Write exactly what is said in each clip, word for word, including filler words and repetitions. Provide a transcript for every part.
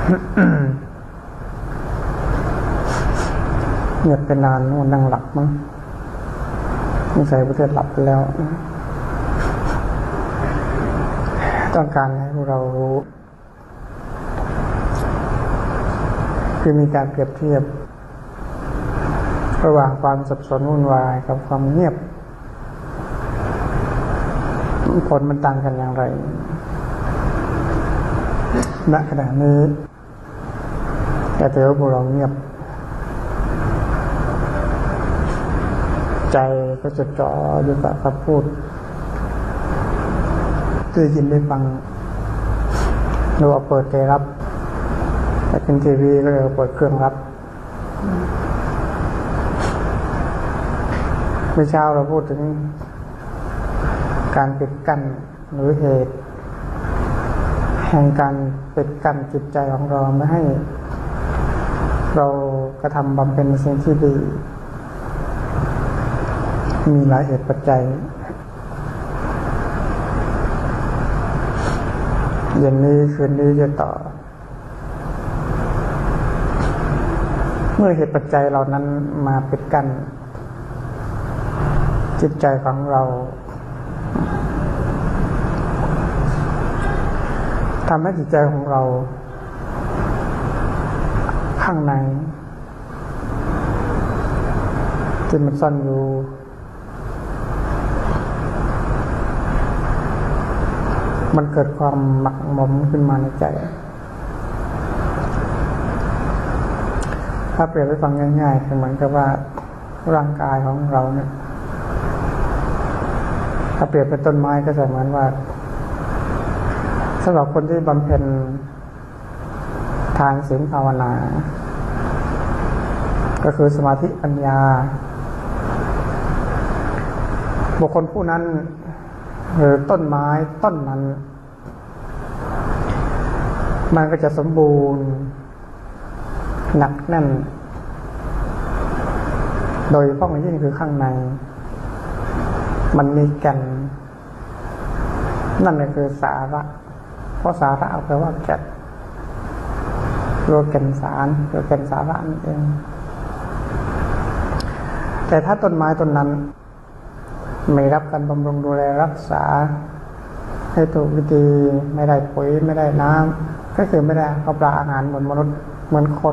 เงียบไปนานนู่นนั่งหลับมั้งไม่ใส่ประเทศหลับไปแล้วต้องการให้พวกเรารู้คือมีการเปรียบเทียบระหว่างความสับสนวุ่นวายกับความเงียบผลมันต่างกันอย่างไรณขณะนี้แต่เดี๋ยวพวกเราเงียบใจก็จะจ่ออยู่กับคำพูดได้ยินได้ฟังเราเปิดใจรับแต่เป็นทีวีก็เลยเปิดเครื่องรับเมื่อเช้าเราพูดถึงการปิดกั้นหรือเหตุแห่งการปิดกั้นจิตใจของเราไม่ให้เรากระทำบำเพ็ญสิ่งที่ดีมีหลายเหตุปัจจัยเย็นนี้คืนนี้จะต่อเมื่อเหตุปัจจัยเหล่านั้นมาปิดกั้นจิตใจของเราทำให้จิตใจของเราข้างในที่มันซ่อนอยู่มันเกิดความหมักหมมขึ้นมาในใจถ้าเปรียบให้ฟังง่ายๆเหมือนกับว่าร่างกายของเราเนี่ยถ้าเปรียบเป็นต้นไม้ก็จะเหมือนว่าสำหรับคนที่บำเพ็ญทานศีลภาวนาก็คือสมาธิปัญญาบุคคลผู้นั้นหรือต้นไม้ต้นนั้นมันก็จะสมบูรณ์หนักแน่นโดยเฉพาะอย่างยิ่งคือข้างในมันมีแก่นนั่นก็คือสาระเพราะสาระแปลว่าแก่นตัวแก่นสารตัวแก่นสาระนั่นเองแต่ถ้าต้นไม้ต้นนั้นไม่รับการบำรุงดูแลรักษาให้ถูกวิธีไม่ได้ปุ๋ยไม่ได้น้ำก็คือไม่ได้ข้าวปลาอาหารเหมือนมนุษย์เหมือนคน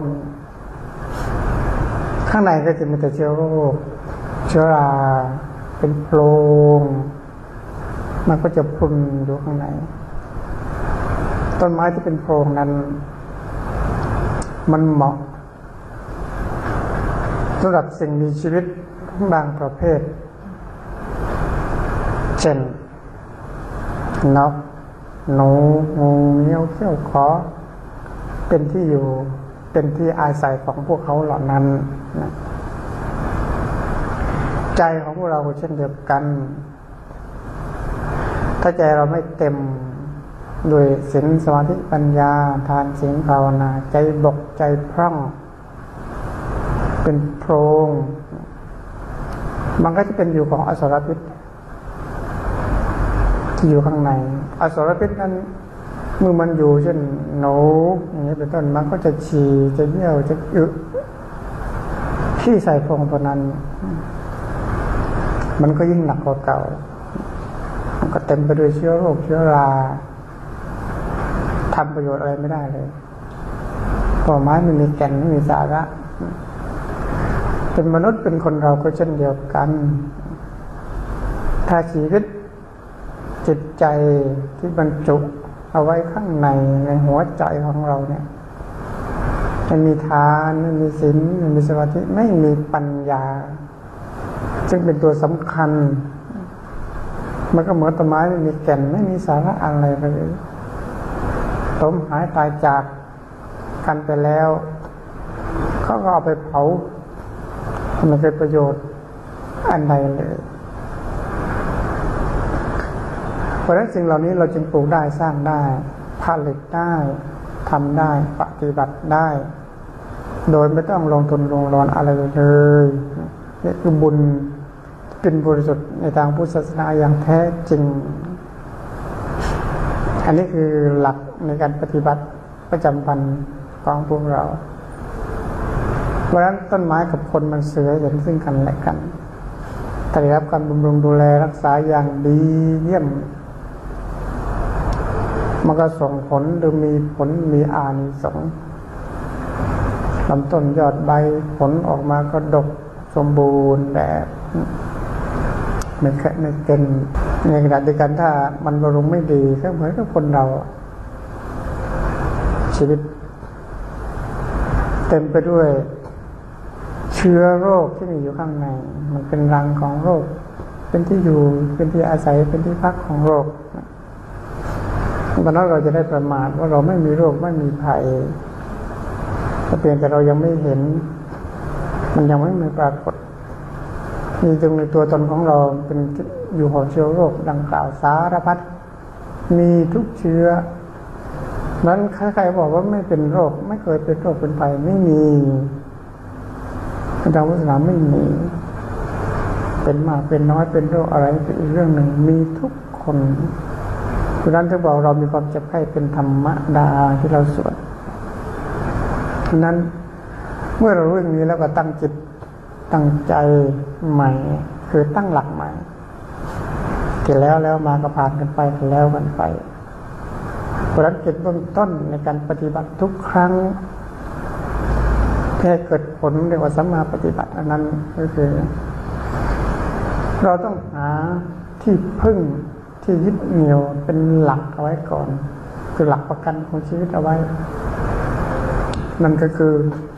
ข้างในก็จะมีแต่เชื้อโรคเชื้อราเป็นโพรงมันก็จะพรุนอยู่ข้างในต้นไม้ที่เป็นโพรงนั้นมันเหมาะสำหรับสิ่งมีชีวิตบางประเภทเช่นนกหนูงูเงี้ยวเขี้ยวขอเป็นที่อยู่เป็นที่อาศัยของพวกเขาเหล่านั้นนะใจของพวกเราเช่นเดียวกันถ้าใจเราไม่เต็มด้วยศีลสมาธิปัญญาทานศีลภาวนาใจบกใจพร่องเป็นโพรงมันก็จะเป็นอยู่ของอสรพิษที่อยู่ข้างในอสรพิษนั้นเมื่อมันอยู่เช่นหนูอย่างนี้เป็นต้นมันก็จะฉี่จะเยี่ยวจะอึขี้ใส่โพรงตัวนั้นมันก็ยิ่งหนักกว่าเก่ามันก็เต็มไปด้วยเชื้อโรคเชื้อราทำประโยชน์อะไรไม่ได้เลยต้นไม้ไม่มีแก่นไม่มีสาระเป็นมนุษย์เป็นคนเราก็เช่นเดียวกันถ้าชีวิตจิตใจที่บรรจุเอาไว้ข้างในในหัวใจของเราเนี่ยไม่มีทานไม่มีศีลไม่มีสมาธิไม่มีปัญญาซึ่งเป็นตัวสำคัญมันก็เหมือนต้นไม้ไม่มีแก่นไม่มีสาระอะไรเลยล้มหายตายจากกันไปแล้วเขาก็เอาไปเผามันเป็นประโยชน์อันใดเลยเพราะฉะนั้นสิ่งเหล่านี้เราจึงปลูกได้สร้างได้ผลิตได้ทำได้ปฏิบัติได้โดยไม่ต้องลงทุนลงร้อนอะไรเลยนี่คือบุญเป็นบริสุทธิ์ในทางพุทธศาสนาอย่างแท้จริงอันนี้คือหลักในการปฏิบัติประจำวันของพวกเราเพราะฉะนั้นต้นไม้กับคนมันเสือเห็นซึ่งกันและกันถ้าได้รับการบำรุงดูแลรักษาอย่างดีเยี่ยมมันก็ส่งผลหรือมีผลมีอานิสงส์ลำต้นยอดใบผลออกมาก็ดกสมบูรณ์แบบไม่แค่ไม่เกินในขณะเดียวกันถ้ามันบำรุงไม่ดีก็เหมือนกับคนเราชีวิตเต็มไปด้วยเชื้อโรคที่มีอยู่ข้างในมันเป็นรังของโรคเป็นที่อยู่เป็นที่อาศัยเป็นที่พักของโรคเพราะนั้นเราจะได้ประมาทว่าเราไม่มีโรคไม่มีภัยแต่เพียงแต่เรายังไม่เห็นมันยังไม่มีปรากฏมีตรงในตัวตนของเราเป็นอยู่ของเชื้อโรคดังกล่าวสารพัดมีทุกเชื้อนั้นใครๆบอกว่าไม่เป็นโรคไม่เคยเป็นโรคเป็นภัยไม่มีทางพุทธศาสนาไม่มีเป็นมากเป็นน้อยเป็นโรคอะไรเป็นอีกเรื่องหนึ่งมีทุกคนเพราะนั้นที่บอกเรามีความเจ็บไข้เป็นธรรมดาที่เราสวดนั้นเมื่อเรารู้อย่างนี้แล้วก็ตั้งจิตตั้งใจใหม่คือตั้งหลักใหม่ที่แล้วแล้วมาก็ผ่านกันไปกันแล้วกันไปเพราะฉะนั้นจิตเบื้องต้นในการปฏิบัติทุกครั้งให้เกิดผลเรียกว่าสัมมาปฏิบัติอันนั้นก็คือเราต้องหาที่พึ่งที่ยึดเหนี่ยวเป็นหลักเอาไว้ก่อนคือหลักประกันของชีวิตเอาไว้นั่นก็คือ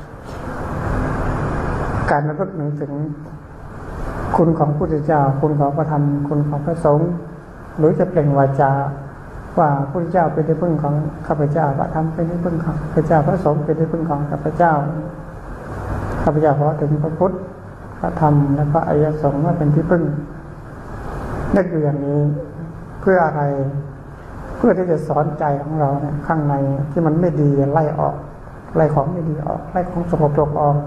การระลึกถึงคุณของพระพุทธเจ้าคุณของพระธรรมคุณของพระสงฆ์หรือจะเปล่งวาจาว่าพระพุทธเจ้าเป็นที่พึ่งของข้าพเจ้าพระธรรมเป็นที่พึ่งของข้าพเจ้าพระสงฆ์เป็นที่พึ่งของข้าพเจ้าข้าพเจ้าขอถึงพระพุทธพระธรรมและพระอริยสงฆ์ว่าเป็นที่พึ่งนั่นคืออย่างนี้เพื่ออะไรเพื่อที่จะสอนใจของเราเนี่ยข้างในที่มันไม่ดีไล่ออกไล่ของไม่ดีออกไล่ของสกปรกออก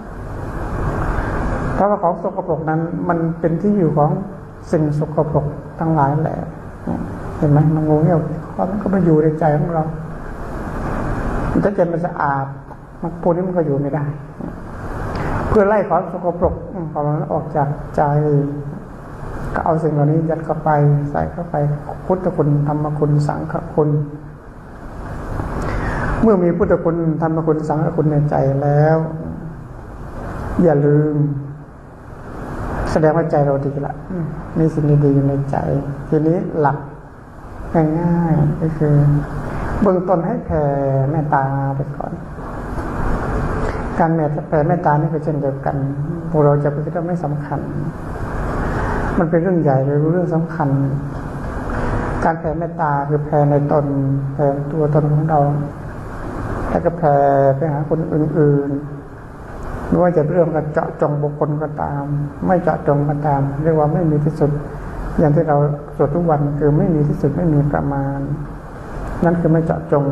เพราะว่าของสกปรกนั้นมันเป็นที่อยู่ของสิ่งสกปรกทั้งหลายแหละเห็นไหมมันงูเงี้ยวมันก็มาอยู่ในใจของเราถ้าใจมันสะอาดมันพวกนี้มันก็อยู่ไม่ได้เพื่อไล่ความสกปรกของมันออกจากใจก็เอาสิ่งเหล่านี้ยัดเข้าไปใส่เข้าไปพุทธคุณธรรมคุณสังฆคุณเมื่อมีพุทธคุณธรรมคุณสังฆคุณในใจแล้วอย่าลืมแสดงว่าใจเราดีละมีสิ่งดีๆอยู่ในใจทีนี้หลักง่ายๆก็คือเบื้องต้นให้แผ่เมตตาไปก่อนการแผ่เมตตานี่ก็เช่นเดียวกันพวกเราจะไปคิดว่าไม่สำคัญมันเป็นเรื่องใหญ่เลยเรื่องสำคัญการแผ่เมตตาคือแผ่ในตนแผ่ตัวตนของเราแล้วก็แผ่ไปหาคนอื่นๆไม่ว่าจะเรื่องการเจาะจงบุคคลก็ตามไม่เจาะจงก็ตามเรียกว่าไม่มีที่สุดอย่างที่เราสวดทุกวันคือไม่มีที่สุดไม่มีประมาณนั่นคือไม่เจาะจง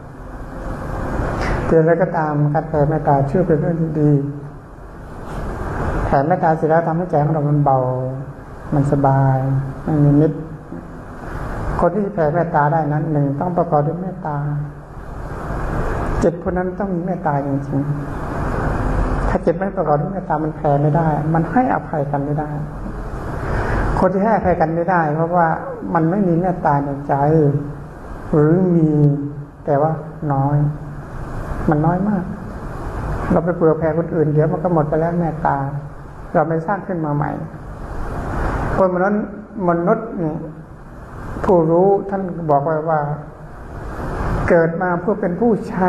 แต่อะไรก็ตามการแผ่เมตตาเชื่อเป็นเรื่องที่ดีแผ่เมตตาเสร็จแล้วทำให้ใจของเรามันเบามันสบายไม่มีมิตรคนที่แผ่เมตตาได้นั้นหนึ่งต้องประกอบด้วยเมตตาจิตคนนั้นต้องมีเมตตาจริงๆถ้าจิตไม่ประกอบด้วยเมตตามันแผ่ไม่ได้มันให้อภัยกันไม่ได้คนที่ให้อภัยกันไม่ได้เพราะว่ามันไม่มีเมตตาในใจหรือมีแต่ว่าน้อยมันน้อยมากเราไปเผื่อแผ่คนอื่นเดี๋ยวมันก็หมดไปแล้วเมตตาเราไม่สร้างขึ้นมาใหม่คนมนุษย์มนุษย์นี่ผู้รู้ท่านบอกไว้ว่าเกิดมาเพื่อเป็นผู้ใช้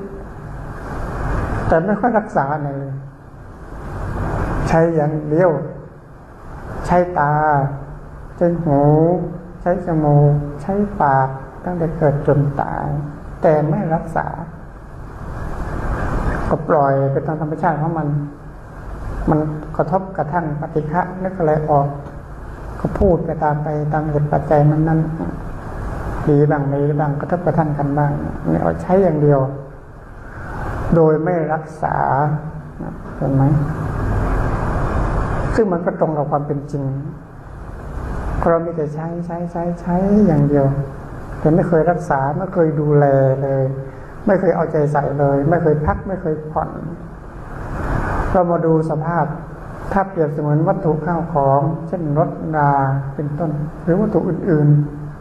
แต่ไม่ค่อยรักษาเลยใช้อย่างเดียวใช้ตาใช้หูใช้จมูกใช้ปากตั้งแต่เกิดจนตายแต่ไม่รักษาก็ปล่อยไปตามธรรมชาติของมันมันกระทบกระทั่งปฏิฆะนึกอะไรออกก็พูดไปตามไปตามเหตุปัจจัยนั้นนั้นดีบ้างไม่ดีบ้างกระทบกระทั่งกันบ้างนี่เอาใช้อย่างเดียวโดยไม่รักษาเห็นไหมซึ่งมันก็ตรงกับความเป็นจริงเรามีแต่ใช้ใช้ใช้ใช้อย่างเดียวแต่ไม่เคยรักษาไม่เคยดูแลเลยไม่เคยเอาใจใส่เลยไม่เคยพักไม่เคยผ่อนเรามาดูสภาพถ้าเปรียบเสมือนวัตถุข้าวของเช่นรถราเป็นต้นหรือวัตถุอื่น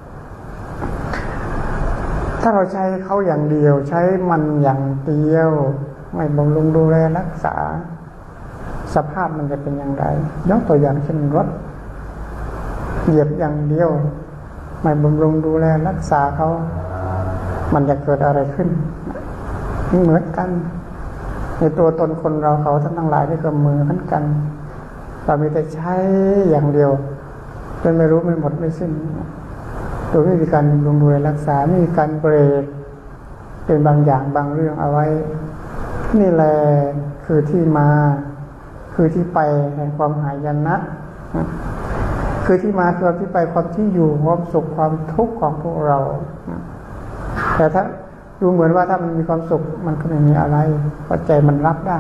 ๆถ้าเราใช้เขาอย่างเดียวใช้มันอย่างเดียวไม่บำรุงดูแลรักษาสภาพมันจะเป็นอย่างไรยกตัวอย่างเช่นรถเหยียบอย่างเดียวไม่บำรุงดูแลรักษาเขามันจะเกิดอะไรขึ้นเหมือนกันในตัวตนคนเราเขาท่านทั้งหลายนี่ก็เหมือนกันเรามีแต่ใช้อย่างเดียวจนไม่รู้ไม่หมดไม่สิ้นโดยไม่มีการบำรุงดูแลรักษาไม่มีการเบรกเป็นบางอย่างบางเรื่องเอาไว้นี่แหละคือที่มาคือที่ไปแห่งความหายนะคือที่มาคือที่ไปความที่อยู่ความสุขความทุกข์ของพวกเราแต่ถ้าดูเหมือนว่าถ้ามันมีความสุขมันก็ไม่มีอะไรเพราะใจมันรับได้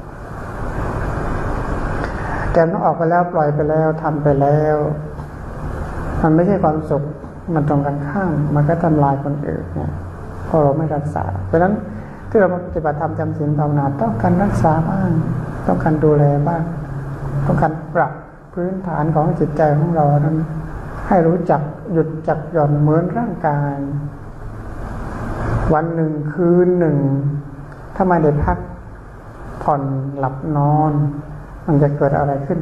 แต่มันออกไปแล้วปล่อยไปแล้วทำไปแล้วมันไม่ใช่ความสุขมันตรงกันข้ามมันก็ทำลายคนอื่นเนี่ยเพราะเราไม่รักษาเพราะฉะนั้นที่เราปฏิบัติธรรมจำศีลภาวนาต้องการรักษาบ้างต้องการดูแลบ้างต้องการปรับพื้นฐานของจิตใจของเรานั้นให้รู้จักหยุดจักหย่อนเหมือนร่างกายวันหนึ่งคืนหนึ่งถ้าไม่ได้พักผ่อนหลับนอนมันจะเกิดอะไรขึ้น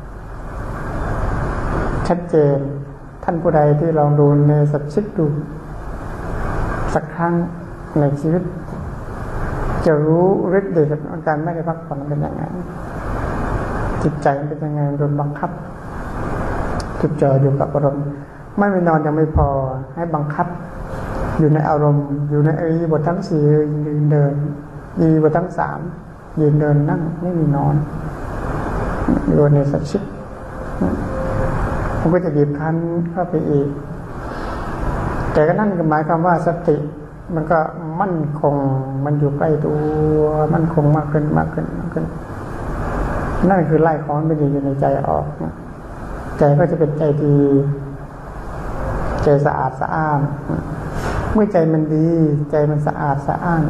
ชัดเจนท่านผู้ใดที่ลองดูในสัจจิตดูสักครั้งในชีวิตจะรู้ฤทธิ์เดชของการไม่ได้พักผ่อนเป็นยังไงจิตใจเป็นยังไงโดนบังคับจุดจ่ออยู่กับอารมณ์ไม่ไปนอนยังไม่พอให้บังคับอยู่ในอารมณ์อยู่ในอริยบททั้งสี่ยืนเดินยืนบททั้งสามยืนเดินนั่งไม่มีนอนอยู่ในสัจจิตมันก็จะบีบคั้นเข้าไปอีกแต่ก็นั่นก็หมายความว่าสติมันก็มั่นคงมันอยู่ใกล้ตัวมั่นคงมากขึ้นมากขึ้นมากขึ้นนั่นคือไล่ของไม่ดีอยู่ในใจออกใจก็จะเป็นใจดีใจสะอาดสะอ้านเมื่อใจมันดีใจมันสะอาดสะอ้าน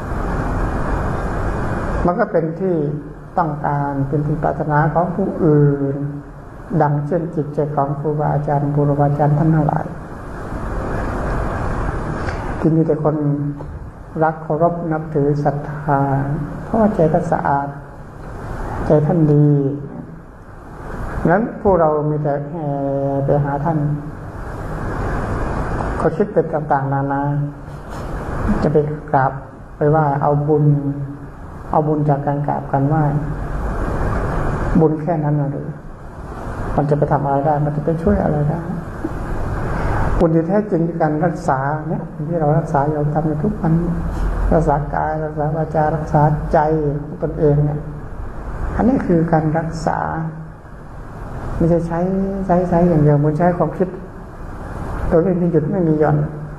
มันก็เป็นที่ต้องการเป็นที่ปรารถนาของผู้อื่นดังเช่นจิตใจของครูบาอาจารย์ครูบาอาจารย์ท่านทั้งหลายที่มีแต่คนรักเคารพนับถือศรัทธาเพราะว่าใจท่านสะอาดใจท่านดีงั้นพวกเรามีแต่แห่ไปหาท่านเขาคิดเป็นต่างๆนานาจะไปกราบไปว่าเอาบุญเอาบุญจากการกราบกันไหว้บุญแค่นั้นหรือมันจะไปทำอะไรได้มันจะไปช่วยอะไรได้บุญที่แท้จริงคือการรักษาเนี่ยที่เรารักษาเราทำในทุกวันรักษากายรักษาวาจารักษาใจของตนเองเนี่ยอันนี้คือการรักษาไม่ใช่ใช้ใช้ใช้อย่างเดียวมันใช้ความคิดโดยไม่มีหยุดไม่มีหย่อน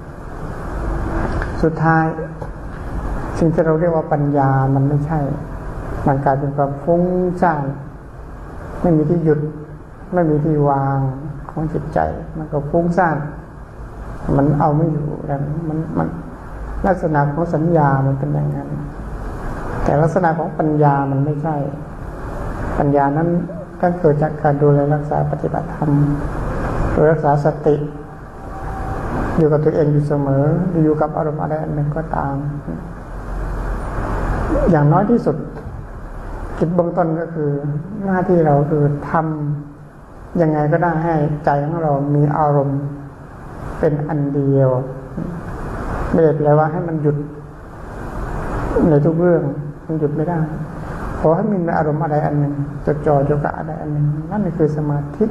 สุดท้ายสิ่งที่เราเรียกว่าปัญญามันไม่ใช่มันกลายเป็นความฟุ้งซ่านไม่มีที่หยุดไม่มีที่วางของจิตใจมันก็ฟุ้งซ่านมันเอาไม่อยู่แล้วมันมันลักษณะของสัญญามันเป็นอย่างนั้นแต่ลักษณะของปัญญามันไม่ใช่ปัญญานั้นก็เกิดจากการดูแลรักษาปฏิบัติธรรมโดยรักษาสติอยู่กับตัวเองอยู่เสมออยู่กับอารมณ์อะไรอันหนึ่งก็ตามอย่างน้อยที่สุดจุดเบื้องต้นก็คือหน้าที่เราคือทำยังไงก็ได้ให้ใจของเรามีอารมณ์เป็นอันเดียวไม่ได้แปลว่าให้มันหยุดในทุกเรื่องมันหยุดไม่ได้ขอให้มีอารมณ์อะไรอันหนึ่งจดจ่ออยู่กับอะไรอันหนึ่งนั่นคือสมาธิ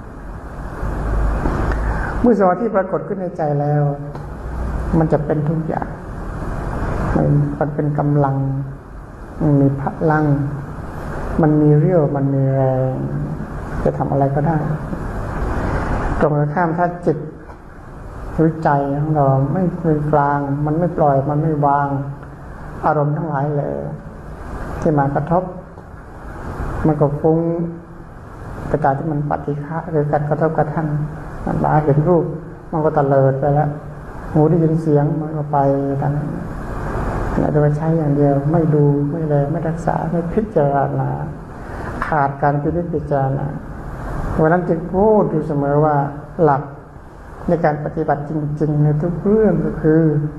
เมื่อสมาธิปรากฏขึ้นในใจแล้วมันจะเป็นทุกอย่างมันเป็นกำลังมันมีพลังมันมีเรี่ยวมันมีแรงจะทำอะไรก็ได้ตรงกันข้ามถ้าจิตหรือใจของเราไม่เป็นกลางมันไม่ปล่อยมันไม่วางอารมณ์ทั้งหลายเลยที่มากระทบมันก็ฟุ้งไปตามที่มันปฏิฆะหรือการกระทบกระทั่งตาเห็นรูปมันก็ตะเลิดไปแล้วหูได้ยินเสียงมันก็ไปทางโดยใช้อย่างเดียวไม่ดูไม่แลไม่รักษาไม่พิจารณาขาดการพิพิจารณาวันนั้นจึงพูดอยู่เสมอว่าหลักในการปฏิบัติจริงๆในทุกเรื่องก็คือ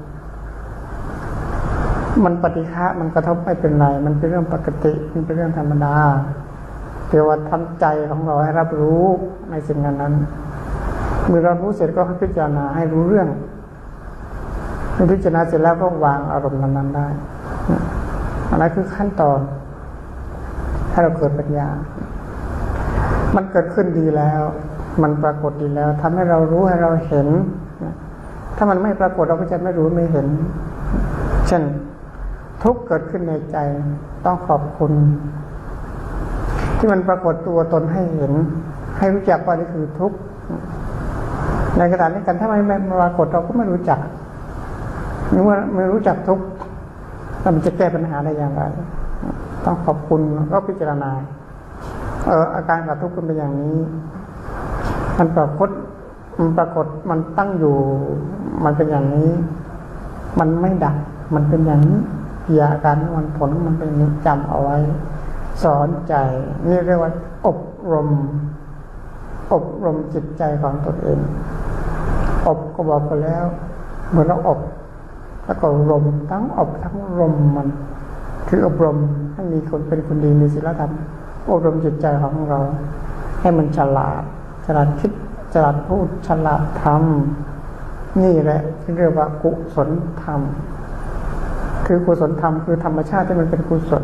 มันปฏิฆะมันกระทบไม่เป็นไรมันเป็นเรื่องปกติมันเป็นเรื่องธรรมดาแต่ว่าทำใจของเราให้รับรู้ในสิ่งนั้นเมื่อเรารู้เสร็จก็พิจารณาให้รู้เรื่องเมื่อพิจารณาเสร็จแล้วก็วางอารมณ์นั้นๆได้อันนั้นคือขั้นตอนให้เราเกิดปัญญามันเกิดขึ้นดีแล้วมันปรากฏดีแล้วทำให้เรารู้ให้เราเห็นถ้ามันไม่ปรากฏเราก็จะไม่รู้ไม่เห็นเช่นทุกข์เกิดขึ้นในใจต้องขอบคุณที่มันปรากฏตัวตนให้เห็นให้รู้จักว่านี่คือทุกข์ในขณะนี้กันถ้าไม่ปรากฏเราก็ไม่รู้จักเมื่อไม่รู้จักทุกข์แล้วมันจะแก้ปัญหาได้อย่างไรต้องขอบคุณก็พิจารณาเอออาการกับทุกข์เป็นอย่างนี้มันปรากฏมันปรากฏมันตั้งอยู่มันเป็นอย่างนี้มันไม่ดับมันเป็นอย่างนี้อย่าการมันผลมันเป็นนี้จำเอาไว้สอนใจนี่เรียกว่าอบรมอบรมจิตใจของตนเองอบก็บอกไปแล้วเหมือนเราอบแล้วก็รมทั้งอบทั้งรมมันคืออบรมให้มีคนเป็นคนดีมีศีลธรรมอบรมจิตใจของเราให้มันฉลาดฉลาดคิดฉลาดพูดฉลาดทำนี่แหละที่เรียกว่ากุศลธรรมคือกุศลธรรมคือธรรมชาติที่มันเป็นกุศล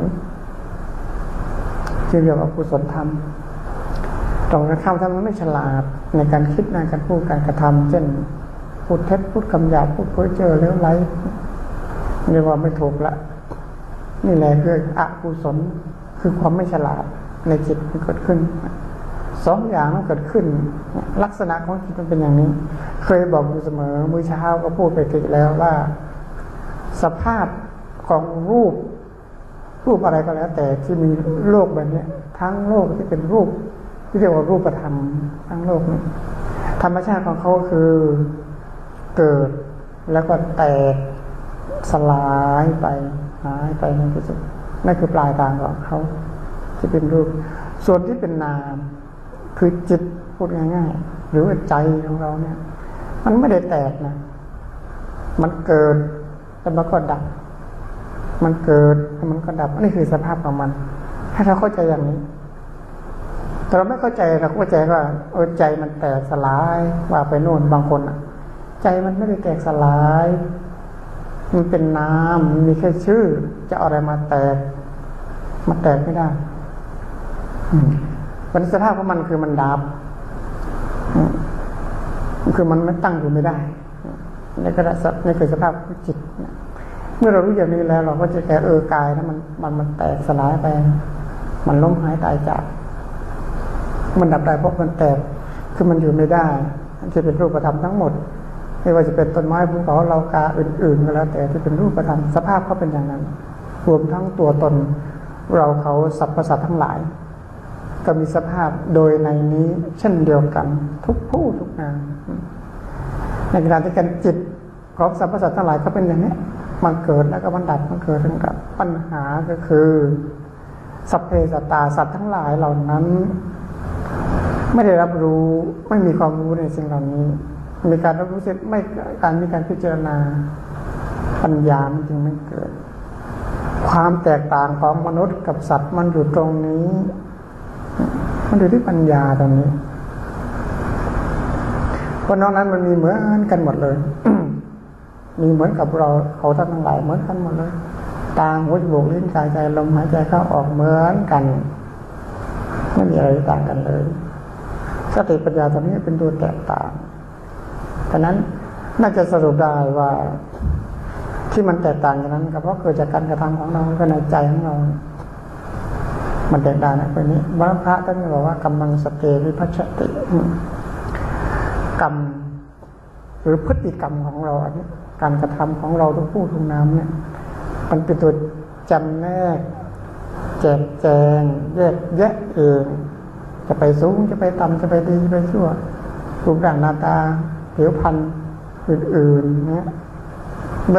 ที่เรียกว่ากุศลธรรมตรงกันข้ามถ้ามันไม่ฉลาดในการคิดในการพูดการกระทำเช่นพูดเท็จพูดคำหยาบพูดเพ้อเจ้อเลวไหลเรียกว่าไม่ถูกละนี่แหละคืออกุศลคือความไม่ฉลาดในจิตมันเกิดขึ้นสองอย่างมันเกิดขึ้นลักษณะของจิตมันเป็นอย่างนี้เคยบอกอยู่เสมอมื้อเช้าก็พูดไปติแล้วว่าสภาพของรูปรูปอะไรก็แล้วแต่ที่มีโลกแบบนี้ทั้งโลกที่เป็นรูปที่เรียกว่ารูปธรรมทั้งโลกนี้ธรรมชาติของเขาคือเกิดแล้วก็แตกสลายไปหายไปในที่สุดนั่นคือปลายทางของเขาที่เป็นรูปส่วนที่เป็นนามคือจิตพูดง่ายๆหรือว่าใจของเราเนี่ยมันไม่ได้แตกนะมันเกิดแล้วมันก็ดับมันเกิดแล้วมันก็ดับนี่คือสภาพของมันถ้าเราเข้าใจอย่างนี้แต่เราไม่เข้าใจเราเข้าใจว่าเออใจมันแตกสลายว่าไปโน่นบางคนอ่ะใจมันไม่ได้แตกสลายมันเป็นน้ำมันมีแค่ชื่อจะเอาอะไรมาแตกมันแตกไม่ได้มันสภาพของมันคือมันดับคือมันไม่ตั้งอยู่ไม่ได้นี่ก็นี่คือสภาพของจิตเมื่อเรารู้อย่างนี้แล้วเราก็จะแก้เออกายนะมันมันมันแตกสลายไปมันล้มหายตายจากมันดับได้เพราะมันแตกคือมันอยู่ไม่ได้จะเป็นรูปธรรมทั้งหมดไม่ว่าจะเป็นต้นไม้ภูเขาเรากาอื่นๆก็แล้วแต่ที่เป็นรูปธรรมสภาพเขาเป็นอย่างนั้นรวมทั้งตัวตนเราเขาสรรพสัตว์ทั้งหลายก็มีสภาพโดยในนี้เช่นเดียวกันทุกผู้ทุกนามในขณะที่การจิตของสรรพสัตว์ทั้งหลายก็เป็นอย่างนี้มันเกิดแล้วก็มันดับมันเกิดทั้งดับปัญหาก็คือสัพเพสัตตาสัตว์ทั้งหลายเหล่านั้นไม่ได้รับรู้ไม่มีความรู้ในสิ่งเหล่านี้มีการรับรู้เสร็จไม่การมีการพิจารณาปัญญามันจึงไม่เกิดความแตกต่างของมนุษย์กับสัตว์มันอยู่ตรงนี้มันอยู่ที่ปัญญาตรงนี้เพราะนอกนั้นมันมีเหมือนกันหมดเลย มีเหมือนกับเราเขาทั้งหลายเหมือนกันหมดเลยตาหูจมูกลิ้นกายใจลมหายใจเข้าออกเหมือนกันไม่มีอะไรต่างกันเลยสติปัญญาตรงนี้เป็นตัวแตกต่างฉะนั้นน่าจะสรุปได้ว่าที่มันแตกต่างอย่างนั้นก็เพราะเกิดจากการกระทำของเราก็ในใจของเรามันแตกต่างนะเป็นนี้ว่าพระท่านบอกว่ากำลังสเตวิภัชติกรรมหรือพฤติกรรมของเราอันนี้การกระทำของเราทุกผู้ทุกนามเนี่ยมันเป็นตัวจำแนกแจกแจงแยกแยะเองจะไปสูงจะไปต่ำจะไปดีจะไปชั่วรูปร่างหน้าตาผิวพรรณอื่นๆเนี่ยเพราะฉะนั้น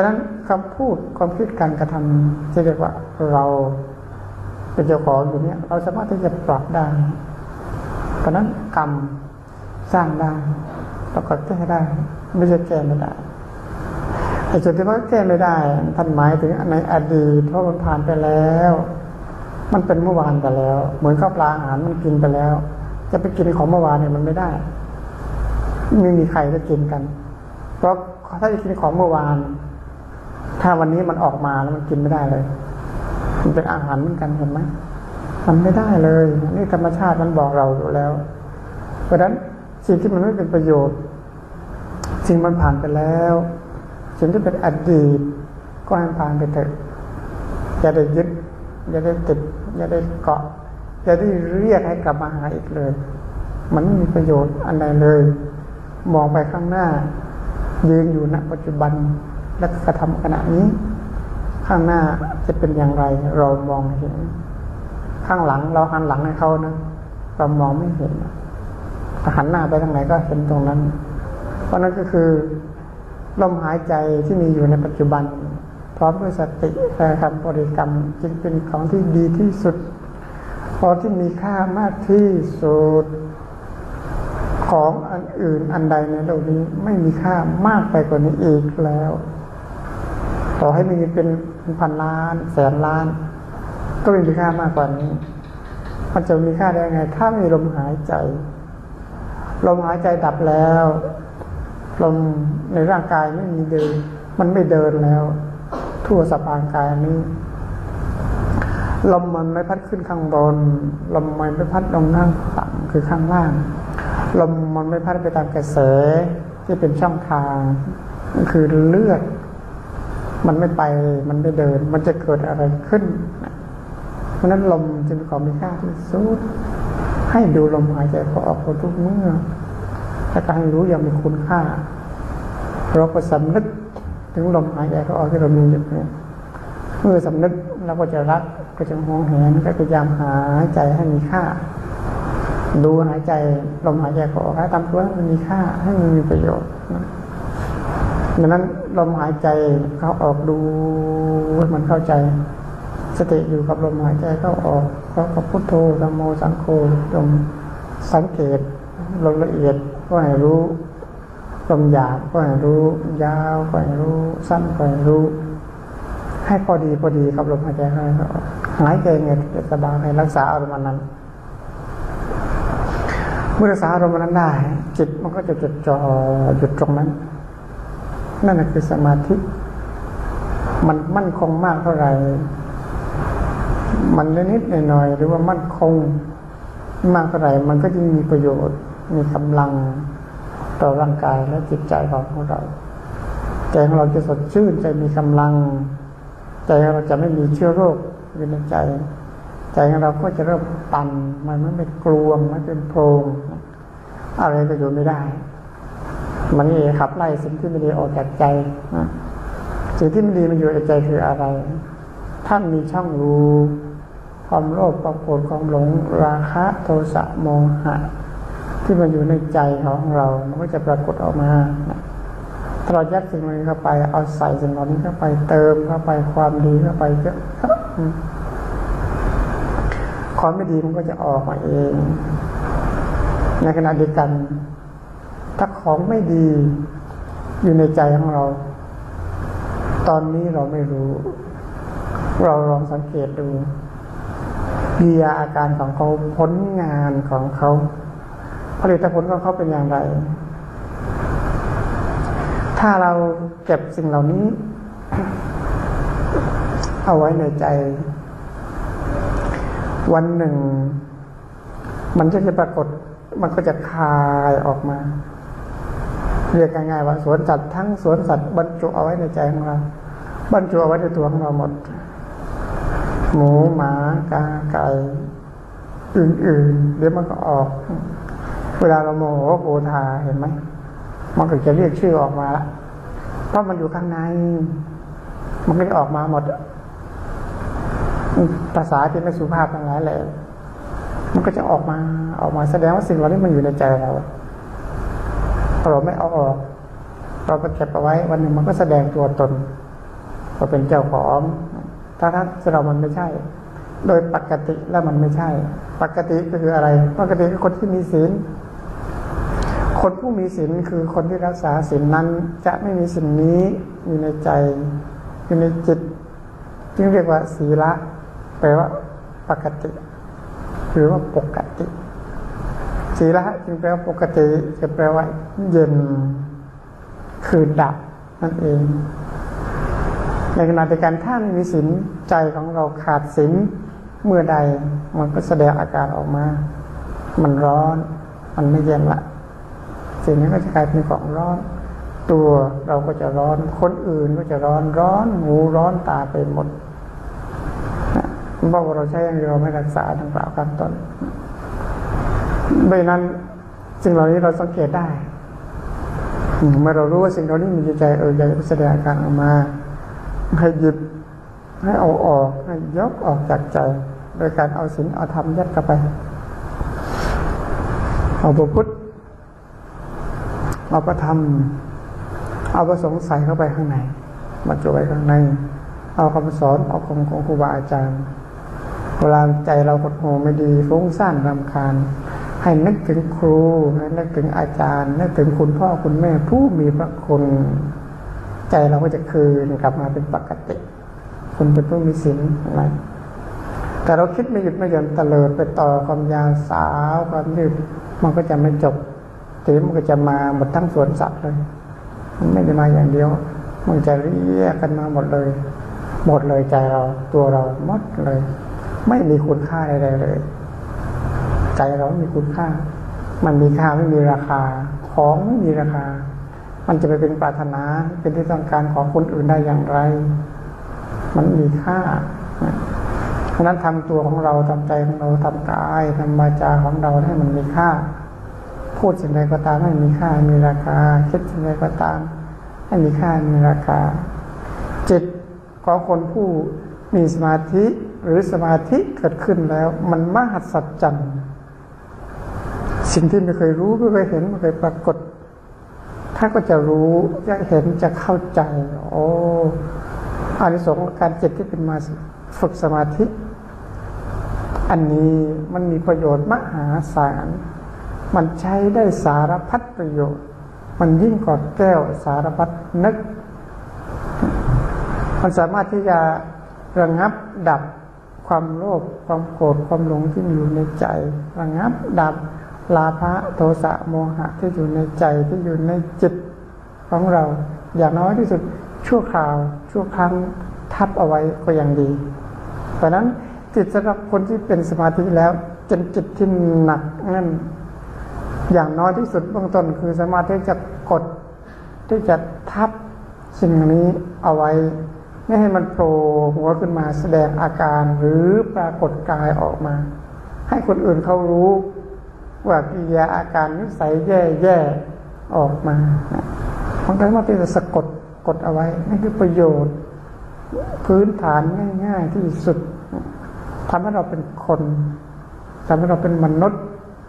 คำพูดความคิดการกระทำที่เรียกว่าเราเป็นเจ้าของอยู่เนี่ยเราสามารถที่จะปรับได้เพราะนั้นกรรมสร้างได้แล้วก็แก้ได้ไม่ใช่แก้ไม่ได้ไอ้จุดที่ว่าแก้ไม่ได้ท่านหมายถึงในอดีตเพราะมันผ่านไปแล้วมันเป็นเมื่อวานไปแล้วเหมือนข้าวปลาอาหารมันกินไปแล้วจะไปกินของเมื่อวานเนี่ยมันไม่ได้ไม่มีใครจะกินกันเพราะถ้าจะกินของเมื่อวานถ้าวันนี้มันออกมาแล้วมันกินไม่ได้เลยมันเป็นอาหารเหมือนกันเห็นไหมมันไม่ได้เลยนี่ธรรมชาติมันบอกเราอยู่แล้วเพราะฉะนั้นสิ่งที่มันไม่เป็นประโยชน์สิ่งมันผ่านไปแล้วสิ่งที่เป็นอดีตก็ให้ผ่านไปเถอะอย่าได้ยึดอย่าได้ติดอย่าได้เกาะอย่าได้เรียกให้กลับมาหาอีกเลยมันไม่มีประโยชน์อันใดเลยมองไปข้างหน้ายืนอยู่ณปัจจุบันและกระทำขณะนี้ข้างหน้าจะเป็นอย่างไรเรามองเห็นข้างหลังเราหันหลังให้เขานะเรามองไม่เห็นถ้าหันหน้าไปทางไหนก็เห็นตรงนั้นเพราะนั้นก็คือลมหายใจที่มีอยู่ในปัจจุบันพร้อมด้วยสติและคำบริกรรมจึงเป็นของที่ดีที่สุดพอที่มีค่ามากที่สุดของอันอื่นอันใดในโลกนี้ไม่มีค่ามากไปกว่านี้อีกแล้วต่อให้มีเป็นพันล้านแสนล้านก็ไม่มีค่ามากกว่านี้มันจะมีค่าได้ไงถ้ามีลมหายใจลมหายใจดับแล้วลมในร่างกายไม่มีเดินมันไม่เดินแล้วทั่วสะพานกายนี้ลมมันไม่พัดขึ้นข้างบนลมมันไม่พัดลงข้างต่ำคือข้างล่างลมมันไม่พัดไปตามกระแสที่เป็นช่องทางคือเลือดมันไม่ไปมันไม่เดินมันจะเกิดอะไรขึ้นเพราะนั้นลมจึงเป็นของมีค่าที่สุดให้ดูลมหายใจเข้าออกทุกเมื่อถ้าการรู้อย่างมีคุณค่าเราก็สำนึกถึงลมหายใจเข้าออกที่เรามีอยู่เนี่ยเมื่อสำนึกเราก็จะรักก็จะหวงแหนก็พยายามหายใจให้มีค่าดูหายใจลมหายใจเข้าออกให้ทำตัวให้มันมีค่าให้มันมีประโยชน์ดังนั้นลมหายใจเข้าออกดูให้มันเข้าใจสติอยู่กับลมหายใจเข้าออกเพราะกับพุทโธธัมโมสังโฆจงสังเกตลมละเอียดก็ให้รู้ลมหยาบก็ให้รู้ยาวก็ให้รู้สั้นก็ให้รู้ให้พอดีพอดีกับลมหายใจเข้าออกหายใจไงจะสบายให้รักษาอารมณ์นั้นเมื่อรักษาอารมณ์นั้นได้จิตมันก็จะจดจ่อหยุดตรงนั้นนั่นคือสมาธิมันมั่นคงมากเท่าไหร่มันนิดๆหน่อยๆหรือว่ามั่นคงมากเท่าไหร่มันก็จะมีประโยชน์มีกำลังต่อร่างกายและจิตใจของเราใจของเราจะสดชื่นใจมีกำลังใจของเราจะไม่มีเชื้อโรคอยู่ในใจใจของเราก็จะเริ่มตันมันไม่เป็นกลวงไม่เป็นโพรงอะไรก็อยู่ไม่ได้มันนี่ขับไล่สิ่งที่ไม่ดีออกจากใจสิ่งที่ไม่ดีมันอยู่ในใจคืออะไรท่านมีช่องรูความโลภความโกรธความหลงราคะโทสะโมหะที่มันอยู่ในใจของเรามันก็จะปรากฏออกมาถ้าเรายัดสิ่งนี้เข้าไปเอาใส่สิ่งเหล่านี้เข้าไปเติมเข้าไปความดีเข้าไปเยอะความไม่ดีมันก็จะออกมาเองในขณะเดียวกันถ้าของไม่ดีอยู่ในใจของเราตอนนี้เราไม่รู้เราลองสังเกตดูกิริยาอาการของเขาผลงานของเขาผลิตผลของเขาเป็นอย่างไรถ้าเราเก็บสิ่งเหล่านี้เอาไว้ในใจวันหนึ่งมันจะจะปรากฏมันก็จะคายออกมาเรียกง่ายๆว่าสวนสัตว์ทั้งสวนสัตว์บรรจุเอาไว้ในใจของเราบรรจุเอาไว้ในตัวของเราหมดหมูหมากาไก่อื่นๆเดี๋ยวมันก็ออกเวลาเราโมโหโกธาเห็นไหมมันก็จะเรียกชื่อออกมาละเพราะมันอยู่ข้างในมันก็จะออกมาหมดภาษาที่ไม่สุภาพทั้งหลายแหละมันก็จะออกมาออกมาแสดงว่าสิ่งเหล่านี้มันอยู่ในใจเราเราไม่เอาออกเราก็เก็บเอาไว้วันหนึ่งมันก็แสดงตัวตนก็เป็นเจ้าของถ้าถ้าเรามันไม่ใช่โดยปกติแล้วมันไม่ใช่ปกติก็คืออะไรปกติคือคนที่มีศีลคนผู้มีศีลคือคนที่รักษาศีลนั้นจะไม่มีสิ่งนี้อยู่ในใจอยู่ในจิตจึงเรียกว่าศีละแปลว่าปกติหรือว่าปกติศีละจึงแปลว่าปกติจะแปลว่าเย็นคือดับนั่นเองในขณะเดียวกันถ้าไม่มีศีลใจของเราขาดศีลเมื่อใดมันก็แสดงอาการออกมามันร้อนมันไม่เย็นละสิ่งนี้ก็จะกลายเป็นของร้อนตัวเราก็จะร้อนคนอื่นก็จะร้อนร้อนหูร้อนตาไปหมดนะเพราะว่าเราใช้อย่างเราไม่รักษาดังกล่าวข้างต้นดังนั้นสิ่งเหล่านี้เราสังเกตได้เมื่อเรารู้ว่าสิ่งเหล่านี้มีใจเอออยากจะแสดงอาการออกมาให้หยิบให้เอาออกให้ยกออกจากใจโดยการเอาศีลเอาธรรมยัดเข้าไปเอาพระพุทธเอาพระธรรมเอาพระสงฆ์ใส่เข้าไปข้างในบรรจุไว้ข้างในเอาคำสอนเอาคำของครูบาอาจารย์เวลาใจเราหดหู่ไม่ดีฟุ้งซ่านรำคาญให้นึกถึงครูให้นึกถึงอาจารย์นึกถึงคุณพ่อคุณแม่ผู้มีพระคุณใจเราก็จะคืนกลับมาเป็นปกติคุณเป็นผู้มีศีลอะไรแต่เราคิดไม่หยุดไม่หย่อนตะเลิดไปต่อความยาวสาวความยืดมันก็จะไม่จบทีนี้มันก็จะมาหมดทั้งสวนสัตว์เลยมันไม่ได้มาอย่างเดียวมันจะเรียกกันมาหมดเลยหมดเลยใจเราตัวเราหมดเลยไม่มีคุณค่าใดๆเลยใจเราไม่มีคุณค่ามันมีค่าไม่มีราคาของไม่มีราคามันจะไปเป็นปรารถนาเป็นที่ต้องการของคนอื่นได้อย่างไรมันมีค่าเพราะนั้นทำตัวของเราทำใจของเราทำกายทำวาจาของเราให้มันมีค่าพูดสิ่งใดก็ตามให้มีค่ามีราคาคิดสิ่งใดก็ตามให้มีค่ามีราคาจิตของคนผู้มีสมาธิหรือสมาธิเกิดขึ้นแล้วมันมหัศจรรย์สิ่งที่ไม่เคยรู้ไม่เคยเห็นไม่เคยปรากฏถ้าก็จะรู้จะเห็นจะเข้าใจโอ้อานิสงส์ของการจิตที่เป็นมาฝึกสมาธิอันนี้มันมีประโยชน์มหาศาลมันใช้ได้สารพัดประโยชน์มันยิ่งกว่าแก้วสารพัดนึกมันสามารถที่จะระงับดับความโลภความโกรธความหลงที่มีอยู่ในใจระงับดับราคะโทสะโมหะที่อยู่ในใจที่อยู่ในจิตของเราอย่างน้อยที่สุดชั่วคราวชั่วครั้งทับเอาไว้ก็ยังดีเพราะนั้นจิตสำหรับคนที่เป็นสมาธิแล้วจนจิตที่หนักนั่นอย่างน้อยที่สุดเบื้องต้นคือสามารถที่จะกดที่จะทับสิ่งนี้เอาไว้ไม่ให้มันโผล่หัวขึ้นมาแสดงอาการหรือปรากฏกายออกมาให้คนอื่นเขารู้ว่ากิริยาอาการนิสัยแย่ๆออกมามันก็มาเป็นสะกดกดเอาไว้นี่คือประโยชน์พื้นฐานง่ายๆที่สุดทำให้เราเป็นคนทำให้เราเป็นมนุษย์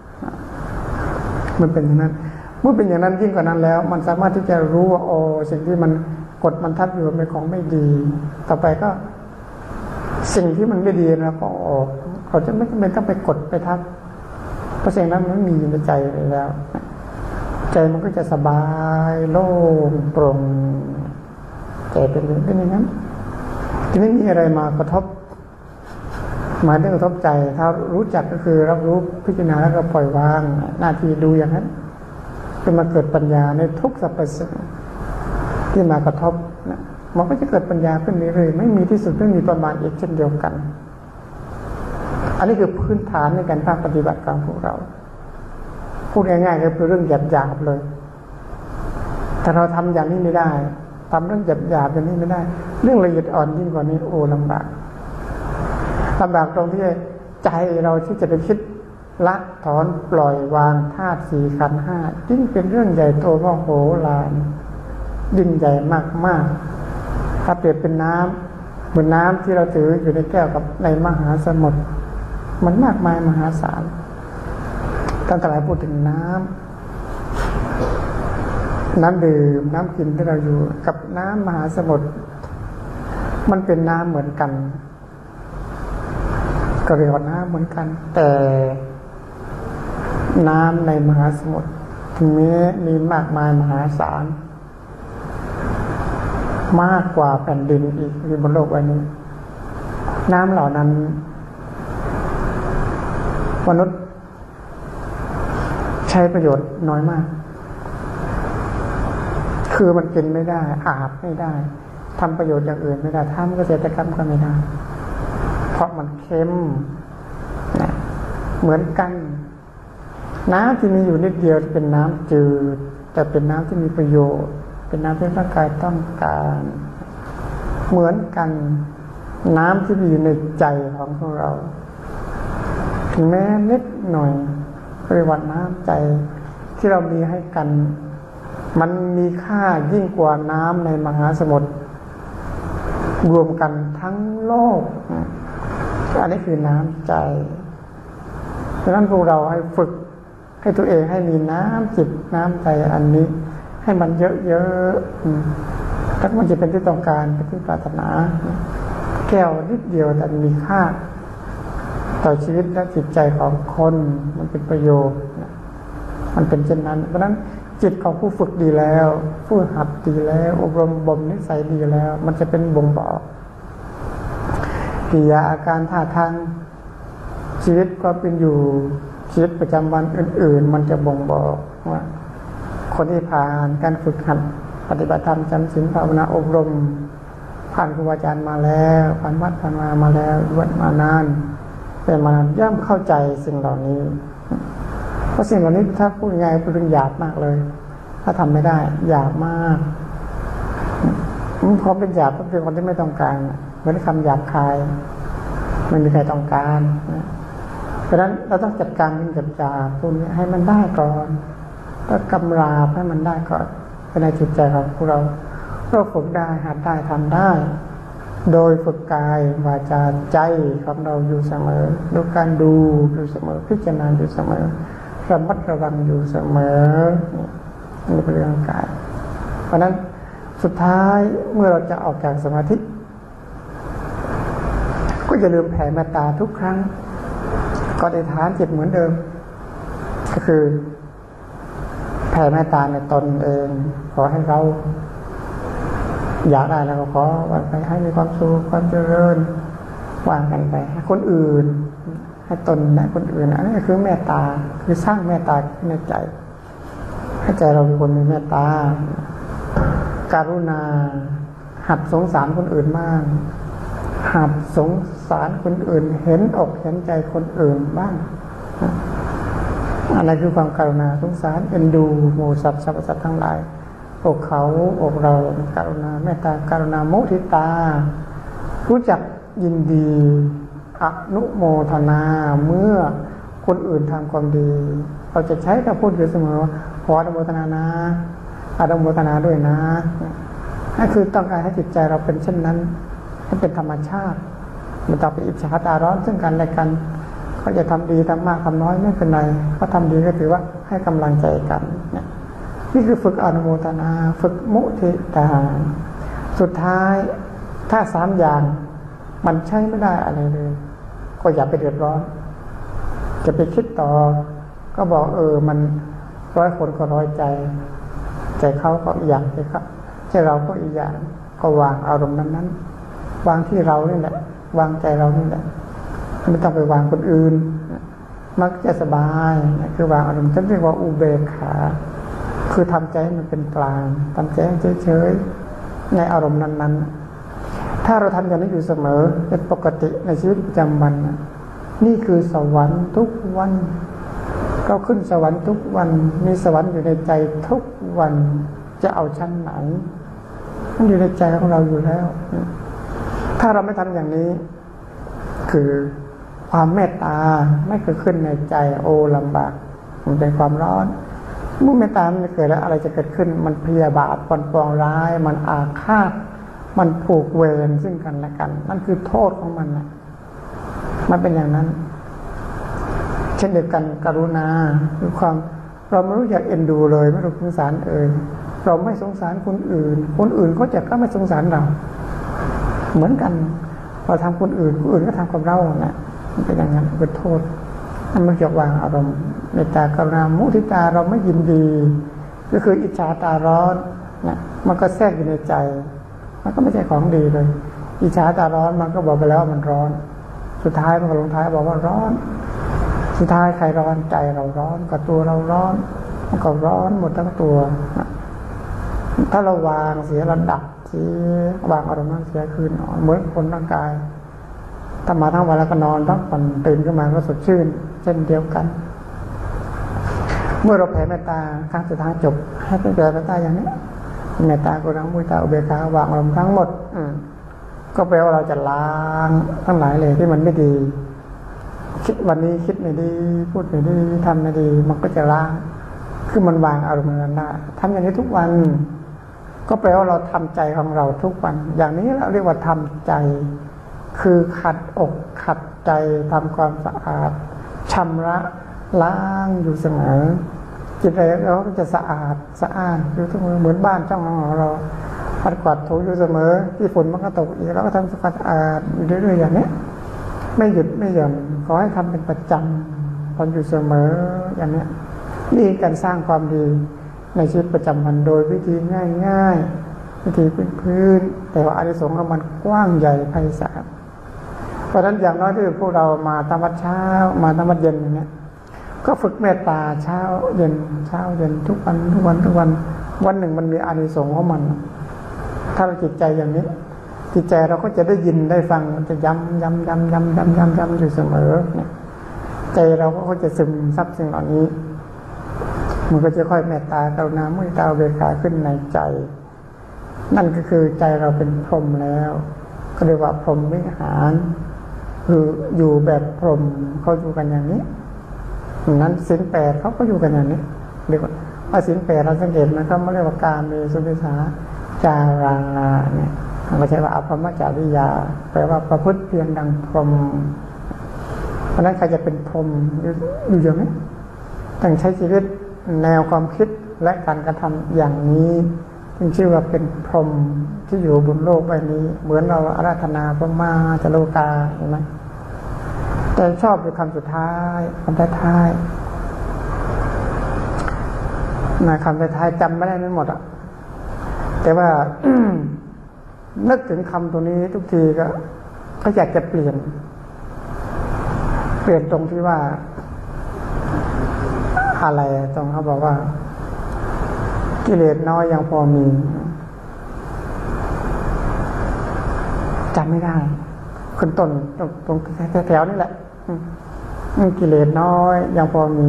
มันเป็นอย่างนั้นเมื่อเป็นอย่างนั้นยิ่งกว่านั้นแล้วมันสามารถที่จะรู้ว่าโอ้สิ่งที่มันกดมันทับอยู่เป็นของไม่ดีต่อไปก็สิ่งที่มันไม่ดีนะก็ออกเขาจะไม่จำเป็นต้องไปกดไปทับเพราะสิ่งนั้นมันมีอยู่ในใจแล้วใจมันก็จะสบายโล่งโปร่งใจเป็นเป็นอย่างนั้นที่ไม่มีอะไรมากระทบมาได้กระทบใจถ้ารู้จักก็คือรับรู้พิจารณาแล้วก็ปล่อยวางหน้าที่ดูอย่างนั้นจะมาเกิดปัญญาในทุกสรรพสิ่งที่มากระทบนะมันก็จะเกิดปัญญาขึ้นเรื่อยๆไม่มีที่สุดไม่มีประมาณอีกเช่นเดียวกันอันนี้คือพื้นฐานในการภาคปฏิบัติของพวกเราพูดง่ายๆก็คือเรื่องหยาบๆเลยถ้าเราทำอย่างนี้ไม่ได้ทำเรื่องหยาบๆอย่างนี้ไม่ได้เรื่องละเอียดอ่อนยิ่งกว่านี้โอ้ลำบากลำบากตรงที่ใจเราที่จะไปคิดละถอนปล่อยวางธาตุสี่ขันธ์ห้ายิ่งเป็นเรื่องใหญ่โตมโหฬารยิ่งใหญ่มากๆถ้าเปรียบเป็นน้ำเหมือนน้ำที่เราถืออยู่ในแก้วกับในมหาสมุทรมันมากมายมหาศาลท่านทั้งหลายพูดถึงน้ำน้ำดื่มน้ำกินที่เราอยู่กับน้ำมหาสมุทรมันเป็นน้ำเหมือนกันก็เรียกว่าน้ำเหมือนกันแต่น้ำในมหาสมุทรถึงแม้มีมากมายมหาศาลมากกว่าแผ่นดินอีกบนโลกใบนี้น้ำเหล่านั้นมนุษย์ใช้ประโยชน์น้อยมากคือมันกินไม่ได้อาบไม่ได้ทำประโยชน์อย่างอื่นไม่ได้ทำเกษตรกรรมก็ไม่ได้เพราะมันเค็มนะเหมือนกันน้ำที่มีอยู่นิดเดียวเป็นน้ำจืดแต่เป็นน้ำที่มีประโยชน์เป็นน้ำที่ร่างกายต้องการเหมือนกันน้ำที่มีอยู่ในใจของพวกเราถึงแม้นิดหน่อยปริวัติน้ำใจที่เรามีให้กันมันมีค่ายิ่งกว่าน้ำในมหาสมุทรรวมกันทั้งโลกอันนี้คือน้ำใจดังนั้นพวกเราให้ฝึกให้ตัวเองให้มีน้ำจิตน้ำใจอันนี้ให้มันเยอะๆถ้ามันจะเป็นที่ต้องการเป็นที่ปรารถนาแก้วนิดเดียวแต่มีค่าต่อชีวิตและจิตใจของคนมันเป็นประโยชน์มันเป็นเช่นนั้นเพราะฉะนั้นจิตของผู้ฝึกดีแล้วผู้หัดดีแล้วอบรมบ่มนิสัยดีแล้วมันจะเป็นบ่งบอกกิริยาอาการท่าทางชีวิตก็เป็นอยู่ชีวิตประจำวันอื่นๆมันจะบ่งบอกว่าคนที่ผ่านการฝึกหัดปฏิบัติธรรมจำศีลภาวนาอบรมผ่านครูบาอาจารย์มาแล้วผ่านวัดผ่านมามาแล้ววัดมานานเป็นมานานย่อมเข้าใจสิ่งเหล่านี้เพราะสิ่งเหล่านี้ถ้าพูดง่ายเป็นเรื่องหยาบมากเลยถ้าทำไม่ได้หยาบมากความเป็นหยาบก็เป็นคนที่ไม่ต้องการเหมือนคำหยาบคายไม่มีใครต้องการเพราะฉะนั้นเราต้องจัดการกับหยาบหยาบพวกนี้ให้มันได้ก่อนก็กำราบให้มันได้ก่อนในจิตใจของพวกเราเราฝึกได้หัดได้ทำได้โดยฝึกกายวาจาใจของเราอยู่เสมอดูการดูอยู่เสมอพิจารณาอยู่เสมอระมัดระวังอยู่เสมอนี่เป็นเรื่องกายเพราะนั้นสุดท้ายเมื่อเราจะออกจากสมาธิก็อย่าลืมแผ่เมตตาทุกครั้งก็ได้ฐานจิตเหมือนเดิมก็คือแผ่เมตตาในตนเองขอให้เราอยากได้แล้วก็ขอวางไปให้มีความสุขความเจริญวางกันไปให้คนอื่นให้ตนและคนอื่นอันนี้คือเมตตาคือสร้างเมตตาในใจให้ใจเราเป็นคนมีเมตตาการุณาหัดสงสารคนอื่นบ้างหัดสงสารคนอื่นเห็นอกเห็นใจคนอื่นบ้างอะไรคือความกรุณาสงสารเอ็นดูหมู่สัตว์สรรพสัตว์ทั้งหลายอกเขาอกเรากรุณาเมตตากรุณามุทิตารู้จักยินดีอนุโมทนาเมื่อคนอื่นทำความดีเราจะใช้คำพูดอยู่เสมอขออนุโมทนานะอนุโมทนาด้วยนะนั่นคือต้องการให้จิตใจเราเป็นเช่นนั้นให้เป็นธรรมชาติไม่ต้องไปอิจฉาตาร้อนซึ่งกันและกันเขาจะทำดีทำมากทำน้อยไม่เป็นไรเขาทำดีก็ถือว่าให้กำลังใจกันเนี่ยนี่คือฝึกอนุโมทนาฝึกมุทิตาสุดท้ายถ้าสามอย่างมันใช้ไม่ได้อะไรเลยก็อย่าไปเดือดร้อนจะไปคิดต่อก็บอกเออมันร้อยคนก็ร้อยใจใจเขาก็อีกอย่างใจเขาใจเราก็อีกอย่างก็วางอารมณ์นั้นๆวางที่เรานี่แหละวางใจเรานี่แหละไม่ต้องไปวางคนอื่นมักจะสบายคือวางอารมณ์ฉันเรียกว่าอุเบกขาคือทำใจให้มันเป็นกลางทำใจให้เฉยๆในอารมณ์นั้นๆถ้าเราทำอย่างนี้อยู่เสมอเป็นปกติในชีวิตประจำวันนี่คือสวรรค์ทุกวันเราขึ้นสวรรค์ทุกวันมีสวรรค์อยู่ในใจทุกวันจะเอาชั้นไหนมันอยู่ในใจของเราอยู่แล้วถ้าเราไม่ทำอย่างนี้คือความเมตตาไม่เกิดขึ้นในใจโอ้ลำบากมันเป็นความร้อนเมื่อเมตตามันเกิดแล้วอะไรจะเกิดขึ้นมันพยาบาทปองปองร้ายมันอาฆาตมันผูกเวรซึ่งกันและกันนั่นคือโทษของมันนะมันเป็นอย่างนั้นเช่นเดียวกันกรุณาคือความเราไม่รู้จักเอ็นดูเลยไม่รู้สงสารเอ่ยเราไม่สงสารคนอื่นคนอื่นเขาจะก็ไม่สงสารเราเหมือนกันเราทำคนอื่นคนอื่นก็ทำกับเราเนี่ยมันเป็นอย่างนั้นเป็นโทษนั่นไม่เกี่ยววางอารมณ์เมตตากรุณามุทิตาเราไม่ยินดีก็คืออิจฉาตาร้อนเนี่ยมันก็แทรกอยู่ในใจมันก็ไม่ใช่ของดีเลยอิจฉาตาร้อนมันก็บอกไปแล้วมันร้อนสุดท้ายมันก็ลงท้ายบอกว่าร้อนสุดท้ายใครร้อนใจเราร้อนกับตัวเราร้อนมันก็ร้อนหมดทั้งตัวถ้าเราวางเสียระดับเสียวางอารมณ์นั้นเสียคืนนอนเหมือนคนร่างกายถ้ามาทั้งวันแล้วก็นอนทั้งวันตื่นขึ้นมาก็สดชื่นเช่นเดียวกันเมื่อเราแผ่เมตตาครั้งสุดท้ายจบให้เป็นแผ่เมตตาอย่างนี้เมตตากรุณามุทิตาอุเบกขาวางอารมณ์ทั้งหมดก็แปลว่าเราจะล้างทั้งหลายเลยที่มันไม่ดีคิดวันนี้คิดไม่ดีพูดไม่ดีทำไม่ดีมันก็จะล้างคือมันวางอารมณ์นั้นได้ทำอย่างนี้ทุกวันก็แปลว่าเราทำใจของเราทุกวันอย่างนี้เราเรียกว่าทำใจคือขัดอกขัดใจทำความสะอาดชำระล้างอยู่เสมอจิตใจเราก็จะสะอาดสะอ้านอยู่ทุกมือเหมือนบ้านช่องของเราปัดกวาดถูอยู่เสมอที่ฝนมันก็ตกอีกเราก็ทำสะอาดอยู่เรื่อยๆอย่างนี้ไม่หยุดไม่หย่อนขอให้ทำเป็นประจำทำอยู่เสมออย่างนี้นี่การสร้างความดีในชีวิตประจำวันโดยวิธีง่ายๆวิธีพื้นๆแต่ว่าอานิสงส์ของมันกว้างใหญ่ไพศาลเพราะฉะนั้นอย่างน้อยที่พวกเรามาทำวัดเช้ามาทำวัดเย็นอย่างนี้ก็ฝึกเมตตาเช้าเย็นเช้าเย็นทุกวันทุกวันทุกวันวันหนึ่งมันมีอานิสงส์ของมันถ้าเราจิตใจอย่างนี้จิตใจเราก็จะได้ยินได้ฟังมันจะย้ำย้ำย้ำย้ำย้ำย้ำย้ำอยู่เสมอเนี่ยใจเราก็จะซึมซับสิ่งเหล่านี้มันก็จะค่อยเมตตากรุณามุทิตาอุเบกขาขึ้นในใจนั่นก็คือใจเราเป็นพรหมแล้วก็เรียกว่าพรหมวิหารคืออยู่แบบพรหมเขาอยู่กันอย่างนี้นั้นศีลแปดเขาก็อยู่กันอย่างนี้เรียกว่าศีลแปดเราสังเกตมันก็ไม่เรียกว่ากาเมสุมิสาจาราเนี่ยไม่ใช่ว่าอภรรมจาริยาแปลว่าประพฤติเพียงดังพรหมเพราะนั้นใครจะเป็นพรหมอยู่อย่างนี้ต้องใช้ชีวิตแนวความคิดและการกระทำอย่างนี้จึงชื่อว่าเป็นพรหมที่อยู่บนโลกใบนี้เหมือนเราอาราธนาพระมาจโลกาเห็นไหมแต่ชอบอยู่คำสุดท้ายคำท้ายๆนะคำท้ายๆจำไม่ได้ทั้งหมดอ่ะแต่ว่า นึกถึงคำตัวนี้ทุกทีก็ก็อยากจะเปลี่ยนเปลี่ยนตรงที่ว่าอะไรตรงเขาบอกว่ากิเลสน้อยยังพอมีจำไม่ได้ขึ้นต้นตรงตรงแถวๆนี่แหละกิเลสน้อยยังพอมี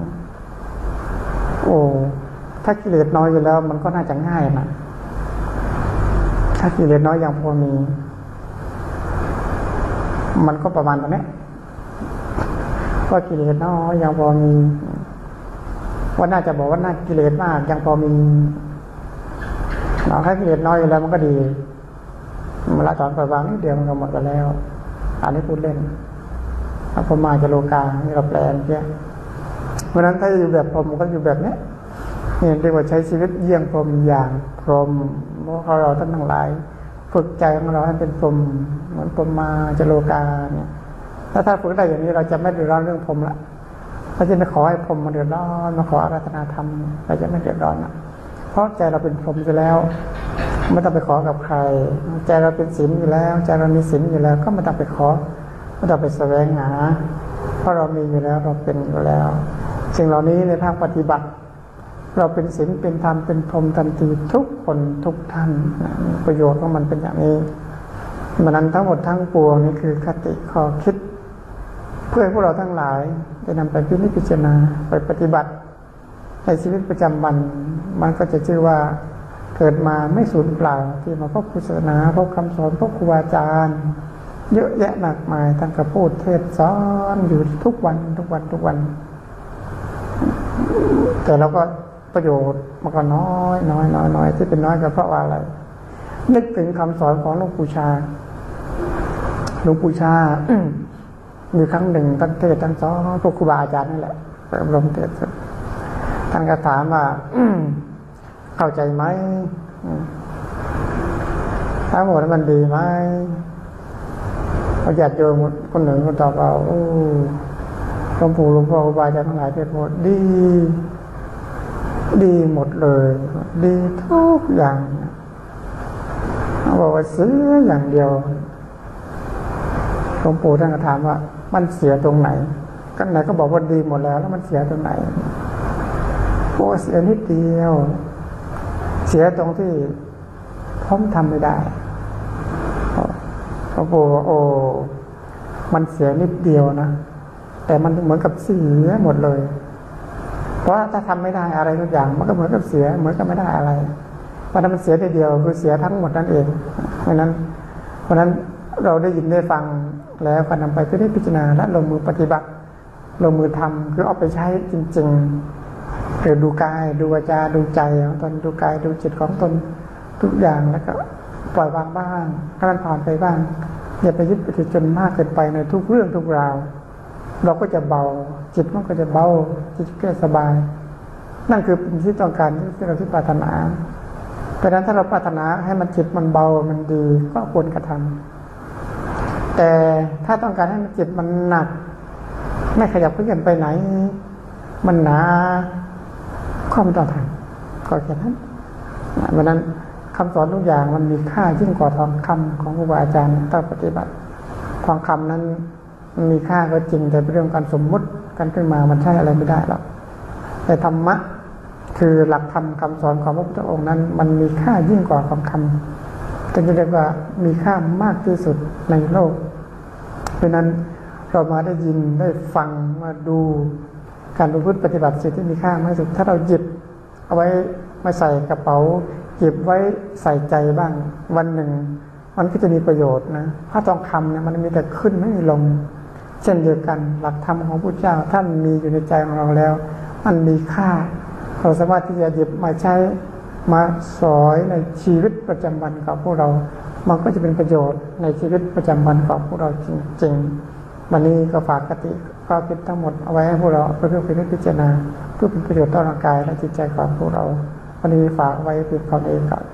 โอ้ถ้ากิเลสน้อยอยู่แล้วมันก็น่าจะง่ายนะถ้ากิเลสน้อยยังพอมีมันก็ประมาณตรงนี้ก็กิเลสน้อยยังพอมีว่าน่าจะบอกว่าน่ากิเลสมากยังพอมีเราแค่กิเลสน้อยอยู่แล้วมันก็ดีเวลาตอนปล่อยวางนิดเดียวมันก็หมดไปแล้วอันนี้พูดเล่นพระมาจะโลกานี่เราแปลเพี้ยเพราะนั้นถ้าอยู่แบบพรหมก็อยู่แบบนี้นี่เรียกว่าใช้ชีวิตเยี่ยงพรหมอย่างพรหมเพราะเราท่านทั้งหลายฝึกใจของเราให้เป็นพรหมเหมือนพรหมาจะโลกาเนี่ยถ้าถ้าฝึกได้อย่างนี้เราจะไม่เดือดร้อนเรื่องพรหมละเราจะไม่ขอให้พรหมมาเดือดร้อนมาขออาราธนาธรรมเราจะไม่เดือดร้อนนะเพราะใจเราเป็นพรหมอยู่แล้วไม่ต้องไปขอกับใครใจเราเป็นศีลอยู่แล้วใจเรามีศีลอยู่แล้วก็ไม่ต้องไปขอไม่ต้องไปแสวงหาเพราะเรามีอยู่แล้วเราเป็นอยู่แล้วสิ่งเหล่านี้ในทางปฏิบัติเราเป็นศีลเป็นธรรมเป็นพรหมทันทีทุกคนทุกท่านประโยชน์ของมันเป็นอย่างนี้มันนั้นทั้งหมดทั้งปวงนี่คือคติข้อคิดเพื่อให้พวกเราทั้งหลายจะนำไปพิจารณาไปปฏิบัติในชีวิตประจำวันมันก็จะชื่อว่าเกิดมาไม่สูญเปล่าที่มาพบพุทธศาสนาพบคำสอนพบครูบาอาจารย์เยอะแยะมากมายทั้งกระพูดเทศสอนอยู่ทุกวันทุกวันทุกวันแต่เราก็ประโยชน์มันก็น้อยน้อยน้อยน้อยที่เป็นน้อยก็เพราะว่าอะไรนึกถึงคำสอนของหลวงปู่ชาหลวงปู่ชา มีครั้งหนึ่งท่านเทศท่านสอนพวกครูบาอาจารย์นั่นแหละไปอบรมเทศท่านก็ถามว่าเข้าใจไหมถ้าหมดมันดีไหมพอญาติโยมคนหนึ่งคนตอบเราโอ้หลวงปู่หลวงพ่อครูบาอาจารย์ทั้งหลายเทศน์หมดดีดีหมดเลยดีทุกอย่างเขาบอกว่าเสียอย่างเดียวหลวงปู่ท่านก็ถามว่ามันเสียตรงไหนกันไหนก็บอกว่าดีหมดแล้วแล้วมันเสียตรงไหนโอ้เสียนิดเดียวเสียตรงที่ผมทำไม่ได้หลวงปู่ว่าโอ้มันเสียนิดเดียวนะแต่มันเหมือนกับเสียหมดเลยเพราะถ้าทำไม่ได้อะไรทุกอย่างมันก็เหมือนกับเสียเหมือนกับไม่ได้อะไรเพราะนั้นมันเสียทีเดียวคือเสียทั้งหมดนั่นเองเพราะนั้นเพราะนั้นเราได้ยินได้ฟังแล้วก็นำไปก็ได้พิจารณาและลงมือปฏิบัติลงมือทำคือเอาไปใช้จริงๆคือดูกายดูวาจาดูใจของตนดูกายดูจิตของตนทุกอย่างแล้วก็ปล่อยวางบ้างให้มันผ่านไปบ้างอย่าไปยึดไปถือจนมากเกินไปในทุกเรื่องทุกราวเราก็จะเบาจิตมันก็จะเบาจิตก็สบายนั่นคือเป็นที่ต้องการที่เราที่ปรารถนาเพราะฉะนั้นถ้าเราปรารถนาให้มันจิตมันเบามันดีก็ควรกระทำแต่ถ้าต้องการให้มันจิตมันหนักไม่ขยับเขยื้อนไปไหนมันหนาก็ไม่ต้องทำก็แค่นั้นเพราะนั้นคำสอนทุกอย่างมันมีค่ายิ่งกว่าทองคำของครูบาอาจารย์ต้องปฏิบัติทองคำนั้นมันมีค่าก็จริงแต่เป็นเรื่องการสมมุติกันขึ้นมามันใช่อะไรไม่ได้หรอกแต่ธรรมะคือหลักธรรมคำสอนของพระพุทธองค์นั้นมันมีค่ายิ่งกว่าทองคำจึงจะเรียกว่ามีค่ามากที่สุดในโลกเพราะนั้นเรามาได้ยินได้ฟังมาดูการประพฤติปฏิบัติสิ่งที่มีค่ามากที่สุดถ้าเราหยิบเอาไว้มาใส่กระเป๋าหยิบไว้ใส่ใจบ้างวันหนึ่งมันก็จะมีประโยชน์นะพระทองคำเนี่ยมันมีแต่ขึ้นไม่มีลงเช่นเดียวกันหลักธรรมของพระพุทธเจ้าท่านมีอยู่ในใจของเราแล้วมันมีค่าเราสามารถที่จะหยิบมาใช้มาสอยในชีวิตประจำวันของพวกเรามันก็จะเป็นประโยชน์ในชีวิตประจำวันของพวกเราจริงๆวันนี้ก็ฝากคติก็เป็นทั้งหมดเอาไว้ให้พวกเราเพื่อเป็นพิจารณาเพื่อเป็นประโยชน์ต่อร่างกายและจิตใจของพวกเราวันนี้ฝากไว้เพียงเท่านี้ก่อน